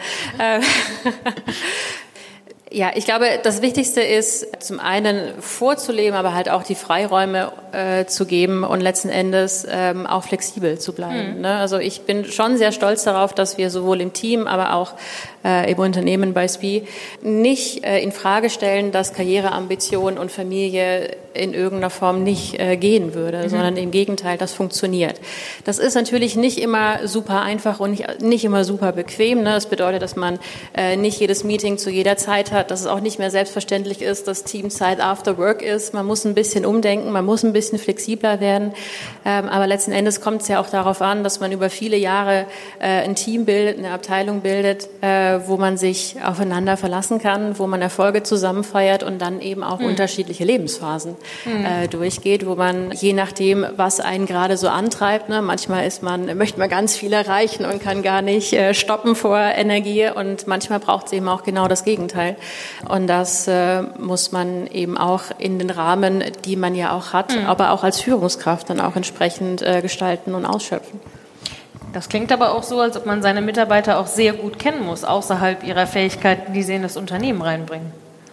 Ja, ich glaube, das Wichtigste ist, zum einen vorzuleben, aber halt auch die Freiräume äh, zu geben und letzten Endes ähm, auch flexibel zu bleiben. Mhm. Ne? Also ich bin schon sehr stolz darauf, dass wir sowohl im Team, aber auch äh, im Unternehmen bei S P I nicht äh, in Frage stellen, dass Karriereambition und Familie in irgendeiner Form nicht äh, gehen würde, mhm. sondern im Gegenteil, das funktioniert. Das ist natürlich nicht immer super einfach und nicht, nicht immer super bequem. Ne? Das bedeutet, dass man äh, nicht jedes Meeting zu jeder Zeit hat, hat, dass es auch nicht mehr selbstverständlich ist, dass Teamzeit after work ist. Man muss ein bisschen umdenken, man muss ein bisschen flexibler werden. Ähm, aber letzten Endes kommt es ja auch darauf an, dass man über viele Jahre äh, ein Team bildet, eine Abteilung bildet, äh, wo man sich aufeinander verlassen kann, wo man Erfolge zusammen feiert und dann eben auch mhm. unterschiedliche Lebensphasen mhm. äh, durchgeht, wo man je nachdem, was einen gerade so antreibt, ne, manchmal ist man, möchte man ganz viel erreichen und kann gar nicht äh, stoppen vor Energie und manchmal braucht es eben auch genau das Gegenteil. Und das äh, muss man eben auch in den Rahmen, die man ja auch hat, mhm. aber auch als Führungskraft dann auch entsprechend äh, gestalten und ausschöpfen. Das klingt aber auch so, als ob man seine Mitarbeiter auch sehr gut kennen muss, außerhalb ihrer Fähigkeiten, die sie in das Unternehmen reinbringen.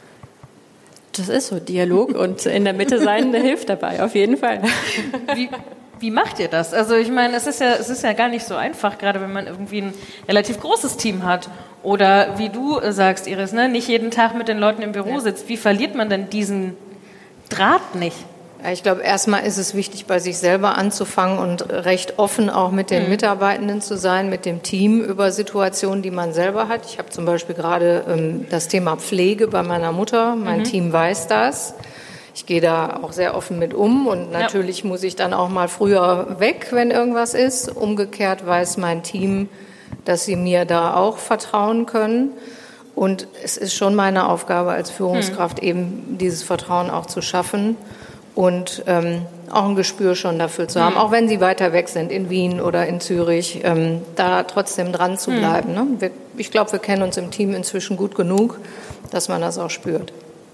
Das ist so, Dialog und in der Mitte sein hilft dabei, auf jeden Fall. Wie, wie macht ihr das? Also ich meine, es ist ja, es ist ja gar nicht so einfach, gerade wenn man irgendwie ein relativ großes Team hat. Oder wie du sagst, Iris, ne, nicht jeden Tag mit den Leuten im Büro sitzt. Wie verliert man denn diesen Draht nicht? Ich glaube, erstmal ist es wichtig, bei sich selber anzufangen und recht offen auch mit den Mitarbeitenden zu sein, mit dem Team über Situationen, die man selber hat. Ich habe zum Beispiel gerade ähm, das Thema Pflege bei meiner Mutter. Mein mhm. Team weiß das. Ich gehe da auch sehr offen mit um und natürlich ja. muss ich dann auch mal früher weg, wenn irgendwas ist. Umgekehrt weiß mein Team, dass sie mir da auch vertrauen können. Und es ist schon meine Aufgabe als Führungskraft, mhm. eben dieses Vertrauen auch zu schaffen. Und ähm, auch ein Gespür schon dafür zu haben, mhm. auch wenn sie weiter weg sind, in Wien oder in Zürich, ähm, da trotzdem dran zu bleiben. Mhm. Ne? Wir, ich glaube, wir kennen uns im Team inzwischen gut genug, dass man das auch spürt.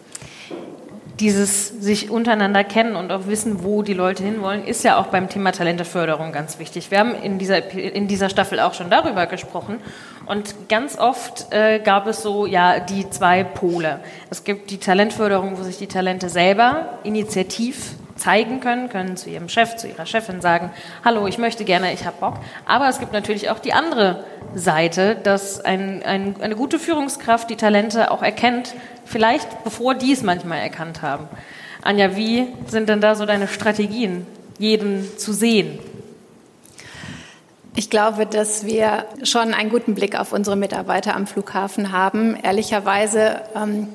Dieses sich untereinander kennen und auch wissen, wo die Leute hinwollen, ist ja auch beim Thema Talenteförderung ganz wichtig. Wir haben in dieser, in dieser Staffel auch schon darüber gesprochen. Und ganz oft äh, gab es so ja die zwei Pole. Es gibt die Talentförderung, wo sich die Talente selber initiativ zeigen können, können zu ihrem Chef, zu ihrer Chefin sagen, hallo, ich möchte gerne, ich habe Bock. Aber es gibt natürlich auch die andere Seite, dass ein, ein, eine gute Führungskraft die Talente auch erkennt, vielleicht bevor die es manchmal erkannt haben. Anja, wie sind denn da so deine Strategien, jeden zu sehen? Ich glaube, dass wir schon einen guten Blick auf unsere Mitarbeiter am Flughafen haben. Ehrlicherweise ähm,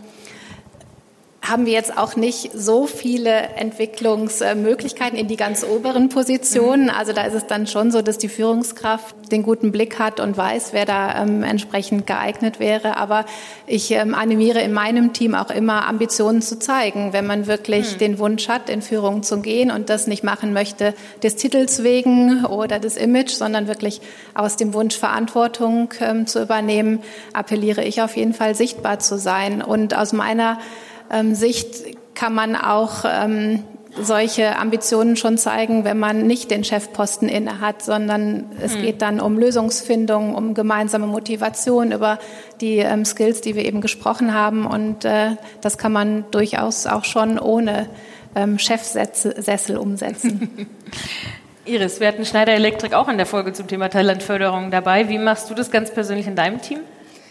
haben wir jetzt auch nicht so viele Entwicklungsmöglichkeiten in die ganz oberen Positionen. Also da ist es dann schon so, dass die Führungskraft den guten Blick hat und weiß, wer da ähm, entsprechend geeignet wäre. Aber ich ähm, animiere in meinem Team auch immer, Ambitionen zu zeigen, wenn man wirklich mhm. den Wunsch hat, in Führung zu gehen und das nicht machen möchte des Titels wegen oder des Image, sondern wirklich aus dem Wunsch, Verantwortung ähm, zu übernehmen, appelliere ich auf jeden Fall, sichtbar zu sein. Und aus meiner ähm, Sicht kann man auch ähm, solche Ambitionen schon zeigen, wenn man nicht den Chefposten inne hat, sondern es hm. geht dann um Lösungsfindung, um gemeinsame Motivation über die ähm, Skills, die wir eben gesprochen haben. Und äh, das kann man durchaus auch schon ohne ähm, Chefsessel umsetzen. Iris, wir hatten Schneider Electric auch in der Folge zum Thema Talentförderung dabei. Wie machst du das ganz persönlich in deinem Team?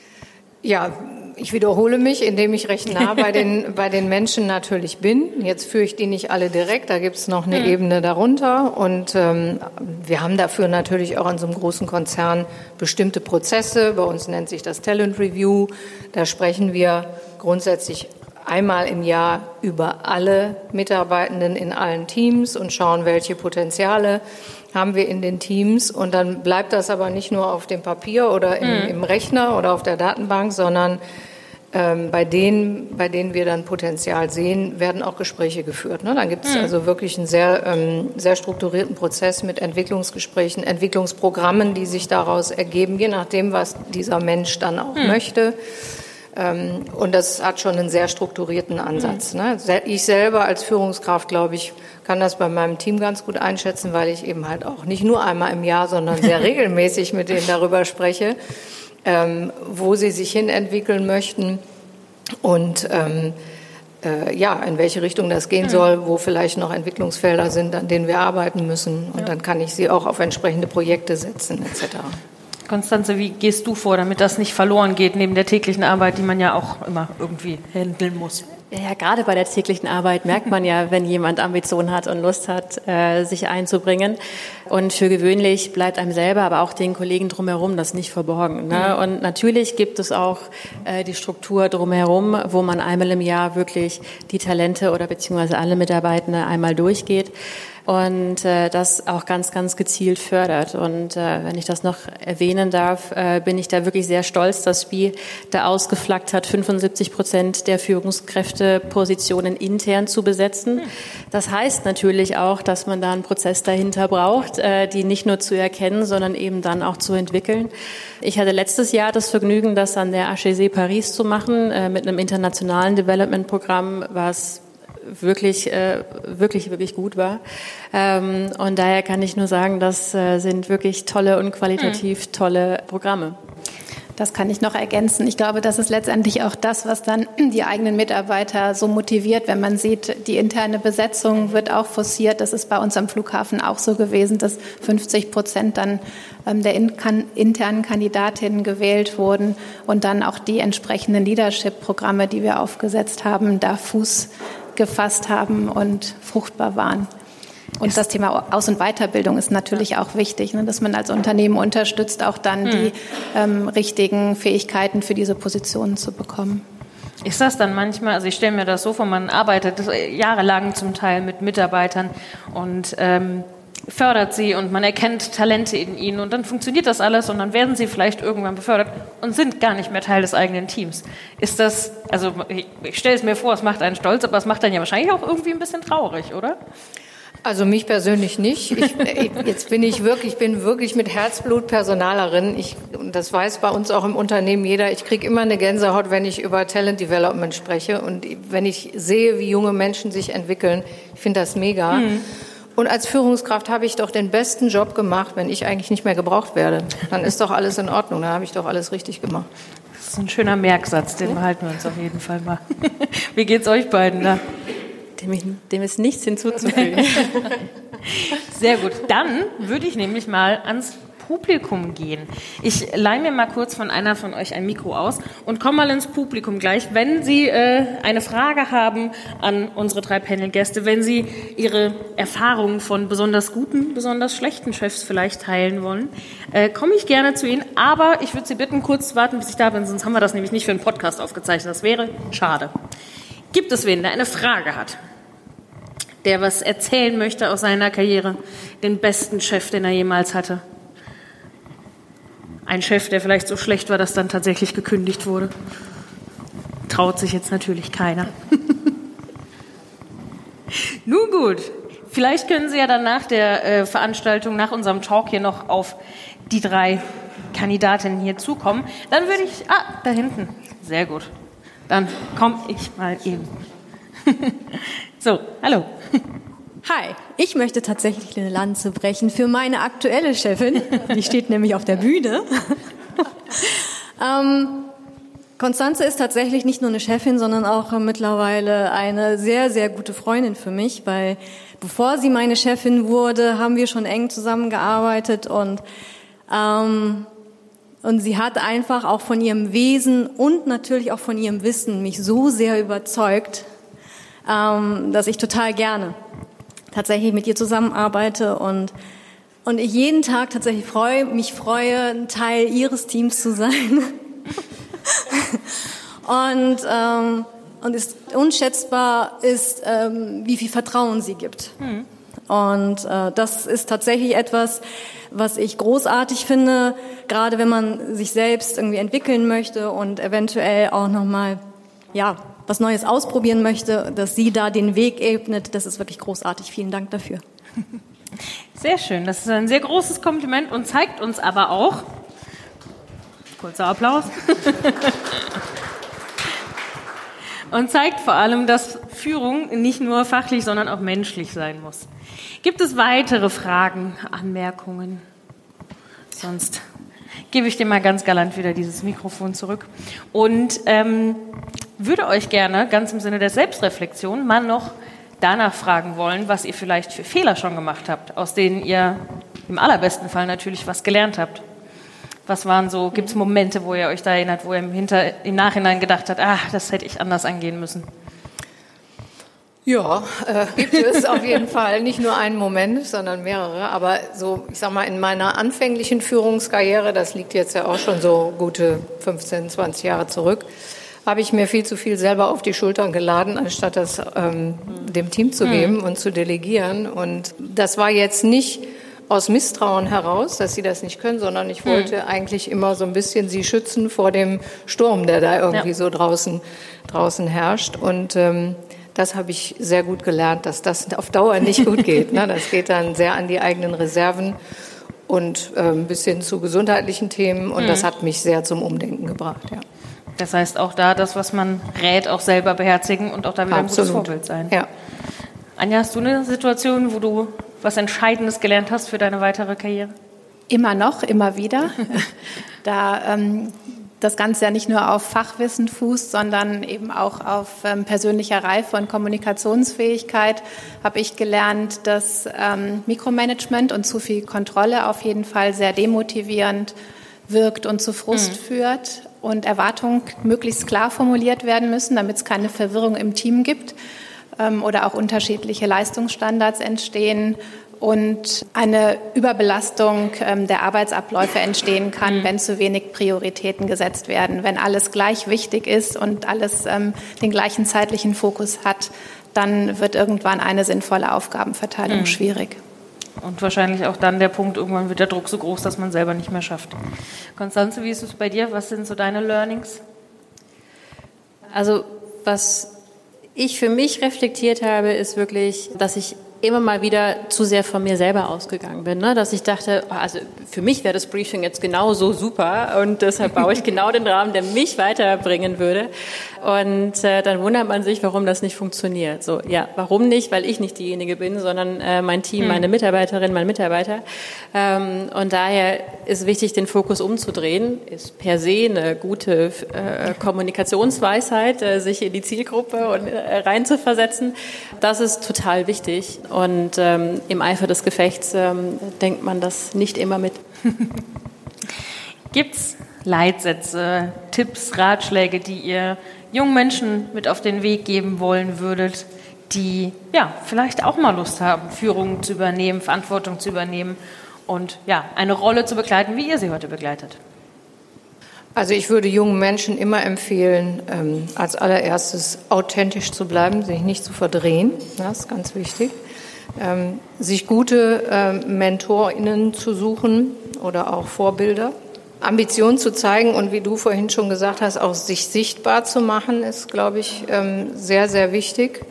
Ja, ich wiederhole mich, indem ich recht nah bei den, bei den Menschen natürlich bin. Jetzt führe ich die nicht alle direkt, da gibt es noch eine mhm. Ebene darunter. Und ähm, wir haben dafür natürlich auch in so einem großen Konzern bestimmte Prozesse. Bei uns nennt sich das Talent Review. Da sprechen wir grundsätzlich einmal im Jahr über alle Mitarbeitenden in allen Teams und schauen, welche Potenziale haben wir in den Teams. Und dann bleibt das aber nicht nur auf dem Papier oder im, mhm. im Rechner oder auf der Datenbank, sondern ähm, bei denen, bei denen wir dann Potenzial sehen, werden auch Gespräche geführt. Ne? Dann gibt es mhm. also wirklich einen sehr, ähm, sehr strukturierten Prozess mit Entwicklungsgesprächen, Entwicklungsprogrammen, die sich daraus ergeben, je nachdem, was dieser Mensch dann auch mhm. möchte. Ähm, und das hat schon einen sehr strukturierten Ansatz. Mhm. Ne? Ich selber als Führungskraft, glaube ich, kann das bei meinem Team ganz gut einschätzen, weil ich eben halt auch nicht nur einmal im Jahr, sondern sehr regelmäßig mit denen darüber spreche, ähm, wo sie sich hin entwickeln möchten und ähm, äh, ja, in welche Richtung das gehen mhm. soll, wo vielleicht noch Entwicklungsfelder sind, an denen wir arbeiten müssen. Und ja. dann kann ich sie auch auf entsprechende Projekte setzen et cetera. Konstanze, wie gehst du vor, damit das nicht verloren geht, neben der täglichen Arbeit, die man ja auch immer irgendwie handeln muss? Ja, gerade bei der täglichen Arbeit merkt man ja, wenn jemand Ambitionen hat und Lust hat, äh, sich einzubringen. Und für gewöhnlich bleibt einem selber, aber auch den Kollegen drumherum das nicht verborgen. Ne? Mhm. Und natürlich gibt es auch äh, die Struktur drumherum, wo man einmal im Jahr wirklich die Talente oder beziehungsweise alle Mitarbeitende einmal durchgeht. Und äh, das auch ganz, ganz gezielt fördert. Und äh, wenn ich das noch erwähnen darf, äh, bin ich da wirklich sehr stolz, dass S P I da ausgeflaggt hat, fünfundsiebzig Prozent der Führungskräftepositionen intern zu besetzen. Das heißt natürlich auch, dass man da einen Prozess dahinter braucht, äh, die nicht nur zu erkennen, sondern eben dann auch zu entwickeln. Ich hatte letztes Jahr das Vergnügen, das an der H E C Paris zu machen, äh, mit einem internationalen Development-Programm, was wirklich, äh, wirklich, wirklich gut war. Ähm, und daher kann ich nur sagen, das äh, sind wirklich tolle und qualitativ mhm. tolle Programme. Das kann ich noch ergänzen. Ich glaube, das ist letztendlich auch das, was dann die eigenen Mitarbeiter so motiviert, wenn man sieht, die interne Besetzung wird auch forciert. Das ist bei uns am Flughafen auch so gewesen, dass fünfzig Prozent dann ähm, der in- kan- internen Kandidatinnen gewählt wurden und dann auch die entsprechenden Leadership-Programme, die wir aufgesetzt haben, da Fuß gefasst haben und fruchtbar waren. Und das Thema Aus- und Weiterbildung ist natürlich auch wichtig, ne, dass man als Unternehmen unterstützt, auch dann mhm. die ähm, richtigen Fähigkeiten für diese Positionen zu bekommen. Ist das dann manchmal, also ich stelle mir das so vor, man arbeitet jahrelang zum Teil mit Mitarbeitern und ähm, fördert sie und man erkennt Talente in ihnen und dann funktioniert das alles und dann werden sie vielleicht irgendwann befördert und sind gar nicht mehr Teil des eigenen Teams. Ist das, also ich, ich stelle es mir vor, es macht einen stolz, aber es macht einen ja wahrscheinlich auch irgendwie ein bisschen traurig, oder? Also mich persönlich nicht. Ich, jetzt bin ich wirklich, bin wirklich mit Herzblut Personalerin. Ich, das weiß bei uns auch im Unternehmen jeder. Ich kriege immer eine Gänsehaut, wenn ich über Talent Development spreche und wenn ich sehe, wie junge Menschen sich entwickeln. Ich finde das mega. Mhm. Und als Führungskraft habe ich doch den besten Job gemacht, wenn ich eigentlich nicht mehr gebraucht werde. Dann ist doch alles in Ordnung, dann habe ich doch alles richtig gemacht. Das ist ein schöner Merksatz, den behalten wir uns auf jeden Fall mal. Wie geht's euch beiden da? Dem, dem ist nichts hinzuzufügen. Sehr gut. Dann würde ich nämlich mal ans Publikum gehen. Ich leihe mir mal kurz von einer von euch ein Mikro aus und komme mal ins Publikum gleich. Wenn Sie äh, eine Frage haben an unsere drei Panelgäste, wenn Sie Ihre Erfahrungen von besonders guten, besonders schlechten Chefs vielleicht teilen wollen, äh, komme ich gerne zu Ihnen. Aber ich würde Sie bitten, kurz zu warten, bis ich da bin, sonst haben wir das nämlich nicht für einen Podcast aufgezeichnet. Das wäre schade. Gibt es wen, der eine Frage hat, der was erzählen möchte aus seiner Karriere, den besten Chef, den er jemals hatte? Ein Chef, der vielleicht so schlecht war, dass dann tatsächlich gekündigt wurde. Traut sich jetzt natürlich keiner. Nun gut, vielleicht können Sie ja dann nach der äh, Veranstaltung, nach unserem Talk hier noch auf die drei Kandidatinnen hier zukommen. Dann würde ich, ah, da hinten, sehr gut. Dann komme ich mal eben. So, hallo. Hi, ich möchte tatsächlich eine Lanze brechen für meine aktuelle Chefin. Die steht nämlich auf der Bühne. ähm, Konstanze ist tatsächlich nicht nur eine Chefin, sondern auch mittlerweile eine sehr, sehr gute Freundin für mich, weil bevor sie meine Chefin wurde, haben wir schon eng zusammengearbeitet und ähm, und sie hat einfach auch von ihrem Wesen und natürlich auch von ihrem Wissen mich so sehr überzeugt, ähm, dass ich total gerne tatsächlich mit ihr zusammenarbeite und und ich jeden Tag tatsächlich freue, mich freue, ein Teil ihres Teams zu sein. und ähm, und ist unschätzbar ist, ähm, wie viel Vertrauen sie gibt. Mhm. Und äh, das ist tatsächlich etwas, was ich großartig finde, gerade wenn man sich selbst irgendwie entwickeln möchte und eventuell auch nochmal, ja, was Neues ausprobieren möchte, dass sie da den Weg ebnet. Das ist wirklich großartig. Vielen Dank dafür. Sehr schön. Das ist ein sehr großes Kompliment und zeigt uns aber auch, kurzer Applaus, und zeigt vor allem, dass Führung nicht nur fachlich, sondern auch menschlich sein muss. Gibt es weitere Fragen, Anmerkungen? Sonst gebe ich dir mal ganz galant wieder dieses Mikrofon zurück und ähm, würde euch gerne, ganz im Sinne der Selbstreflexion, mal noch danach fragen wollen, was ihr vielleicht für Fehler schon gemacht habt, aus denen ihr im allerbesten Fall natürlich was gelernt habt. Was waren so, gibt es Momente, wo ihr euch da erinnert, wo ihr im, Hinter, im Nachhinein gedacht habt, ach, das hätte ich anders angehen müssen? Ja, äh, gibt es auf jeden Fall. Nicht nur einen Moment, sondern mehrere. Aber so, ich sag mal, in meiner anfänglichen Führungskarriere, das liegt jetzt ja auch schon so gute fünfzehn, zwanzig Jahre zurück, habe ich mir viel zu viel selber auf die Schultern geladen, anstatt das ähm, dem Team zu geben mhm. und zu delegieren. Und das war jetzt nicht aus Misstrauen heraus, dass sie das nicht können, sondern ich wollte mhm. eigentlich immer so ein bisschen sie schützen vor dem Sturm, der da irgendwie ja. so draußen, draußen herrscht. Und ähm, das habe ich sehr gut gelernt, dass das auf Dauer nicht gut geht. Ne? Das geht dann sehr an die eigenen Reserven und äh, ein bisschen zu gesundheitlichen Themen. Und mhm. das hat mich sehr zum Umdenken gebracht. Ja. Das heißt, auch da das, was man rät, auch selber beherzigen und auch da wieder Absolut. ein gutes Vorbild sein. Ja. Anja, hast du eine Situation, wo du was Entscheidendes gelernt hast für deine weitere Karriere? Immer noch, immer wieder. Da ähm, das Ganze ja nicht nur auf Fachwissen fußt, sondern eben auch auf ähm, persönlicher Reife und Kommunikationsfähigkeit, habe ich gelernt, dass ähm, Mikromanagement und zu viel Kontrolle auf jeden Fall sehr demotivierend wirkt und zu Frust mhm. führt und Erwartungen möglichst klar formuliert werden müssen, damit es keine Verwirrung im Team gibt ähm, oder auch unterschiedliche Leistungsstandards entstehen und eine Überbelastung ähm, der Arbeitsabläufe entstehen kann, mhm. wenn zu wenig Prioritäten gesetzt werden. Wenn alles gleich wichtig ist und alles ähm, den gleichen zeitlichen Fokus hat, dann wird irgendwann eine sinnvolle Aufgabenverteilung mhm. schwierig. Und wahrscheinlich auch dann der Punkt, irgendwann wird der Druck so groß, dass man selber nicht mehr schafft. Constanze, wie ist es bei dir? Was sind so deine Learnings? Also was ich für mich reflektiert habe, ist wirklich, dass ich immer mal wieder zu sehr von mir selber ausgegangen bin, ne? Dass ich dachte, also für mich wäre das Briefing jetzt genauso super und deshalb baue ich genau den Rahmen, der mich weiterbringen würde. Und äh, dann wundert man sich, warum das nicht funktioniert. So, ja, warum nicht? Weil ich nicht diejenige bin, sondern äh, mein Team, meine Mitarbeiterin, mein Mitarbeiter. Ähm, und daher ist wichtig, den Fokus umzudrehen. Ist per se eine gute äh, Kommunikationsweisheit, äh, sich in die Zielgruppe und äh, rein zu versetzen. Das ist total wichtig. Und ähm, im Eifer des Gefechts ähm, denkt man das nicht immer mit. Gibt's Leitsätze, Tipps, Ratschläge, die ihr jungen Menschen mit auf den Weg geben wollen würdet, die ja vielleicht auch mal Lust haben, Führung zu übernehmen, Verantwortung zu übernehmen und ja eine Rolle zu begleiten, wie ihr sie heute begleitet? Also ich würde jungen Menschen immer empfehlen, ähm, als allererstes authentisch zu bleiben, sich nicht zu verdrehen. Das ist ganz wichtig. Ähm, sich gute ähm, MentorInnen zu suchen oder auch Vorbilder. Ambition zu zeigen und wie du vorhin schon gesagt hast, auch sich sichtbar zu machen, ist, glaube ich, ähm, sehr, sehr wichtig.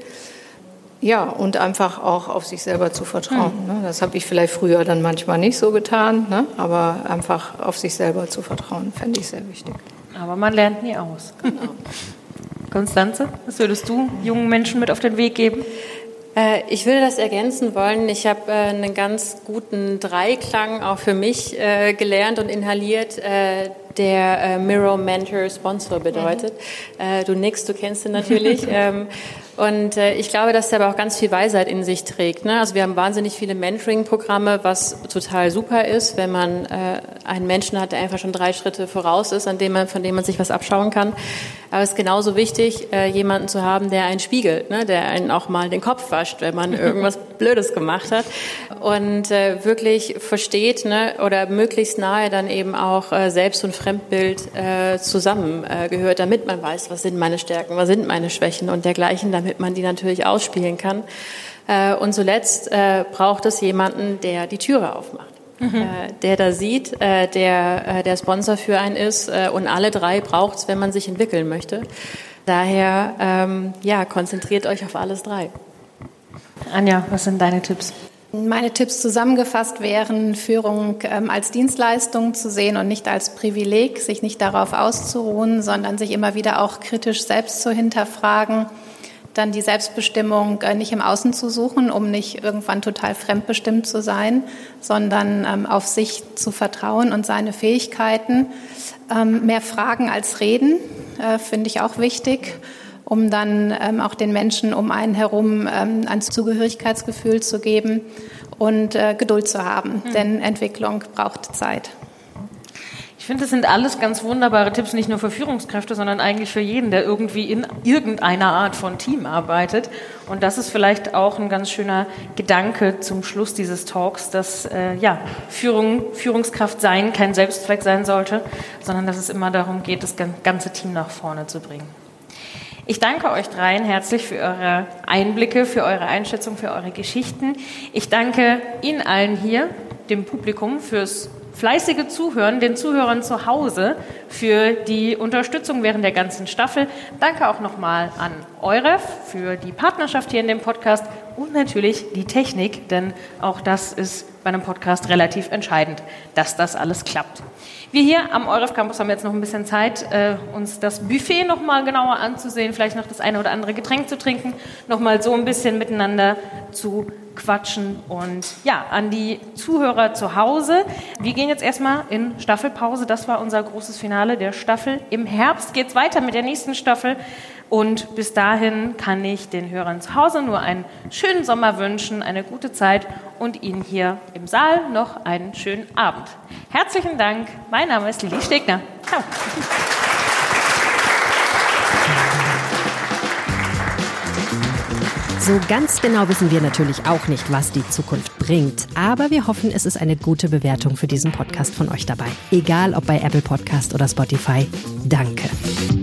Ja, und einfach auch auf sich selber zu vertrauen. Mhm. Ne? Das habe ich vielleicht früher dann manchmal nicht so getan, ne? Aber einfach auf sich selber zu vertrauen, fände ich sehr wichtig. Aber man lernt nie aus. Genau. Constanze, was würdest du jungen Menschen mit auf den Weg geben? Äh, ich würde das ergänzen wollen. Ich habe äh, einen ganz guten Dreiklang auch für mich äh, gelernt und inhaliert, äh, der äh, Mirror Mentor Sponsor bedeutet. Mhm. Äh, du nickst, du kennst ihn natürlich. ähm, Und äh, ich glaube, dass der aber auch ganz viel Weisheit in sich trägt. Ne? Also wir haben wahnsinnig viele Mentoring-Programme, was total super ist, wenn man äh, einen Menschen hat, der einfach schon drei Schritte voraus ist, an dem man, von dem man sich was abschauen kann. Aber es ist genauso wichtig, äh, jemanden zu haben, der einen spiegelt, ne? Der einen auch mal den Kopf wascht, wenn man irgendwas Blödes gemacht hat und äh, wirklich versteht, ne? Oder möglichst nahe dann eben auch äh, Selbst- und Fremdbild äh, zusammengehört, äh, damit man weiß, was sind meine Stärken, was sind meine Schwächen und dergleichen, damit man die natürlich ausspielen kann. Äh, und zuletzt äh, braucht es jemanden, der die Türe aufmacht. Mhm. Äh, der da sieht, äh, der äh, der Sponsor für einen ist äh, und alle drei braucht es, wenn man sich entwickeln möchte. Daher, ähm, ja, konzentriert euch auf alles drei. Anja, was sind deine Tipps? Meine Tipps zusammengefasst wären, Führung ähm, als Dienstleistung zu sehen und nicht als Privileg, sich nicht darauf auszuruhen, sondern sich immer wieder auch kritisch selbst zu hinterfragen. Dann die Selbstbestimmung äh, nicht im Außen zu suchen, um nicht irgendwann total fremdbestimmt zu sein, sondern ähm, auf sich zu vertrauen und seine Fähigkeiten. Ähm, mehr fragen als reden, äh, finde ich auch wichtig, um dann ähm, auch den Menschen um einen herum ähm, ein Zugehörigkeitsgefühl zu geben und äh, Geduld zu haben, mhm. denn Entwicklung braucht Zeit. Ich finde, das sind alles ganz wunderbare Tipps, nicht nur für Führungskräfte, sondern eigentlich für jeden, der irgendwie in irgendeiner Art von Team arbeitet. Und das ist vielleicht auch ein ganz schöner Gedanke zum Schluss dieses Talks, dass äh, ja, Führung, Führungskraft sein kein Selbstzweck sein sollte, sondern dass es immer darum geht, das ganze Team nach vorne zu bringen. Ich danke euch dreien herzlich für eure Einblicke, für eure Einschätzung, für eure Geschichten. Ich danke Ihnen allen hier, dem Publikum, fürs fleißige Zuhören, den Zuhörern zu Hause für die Unterstützung während der ganzen Staffel. Danke auch nochmal an EUREF für die Partnerschaft hier in dem Podcast und natürlich die Technik, denn auch das ist bei einem Podcast relativ entscheidend, dass das alles klappt. Wir hier am EUREF Campus haben jetzt noch ein bisschen Zeit, äh, uns das Buffet noch mal genauer anzusehen, vielleicht noch das eine oder andere Getränk zu trinken, noch mal so ein bisschen miteinander zu quatschen. Und ja, an die Zuhörer zu Hause, wir gehen jetzt erstmal in Staffelpause. Das war unser großes Finale der Staffel. Im Herbst geht's weiter mit der nächsten Staffel. Und bis dahin kann ich den Hörern zu Hause nur einen schönen Sommer wünschen, eine gute Zeit und Ihnen hier im Saal noch einen schönen Abend. Herzlichen Dank. Mein Name ist Lili Stegner. Ciao. So ganz genau wissen wir natürlich auch nicht, was die Zukunft bringt. Aber wir hoffen, es ist eine gute Bewertung für diesen Podcast von euch dabei. Egal ob bei Apple Podcast oder Spotify. Danke.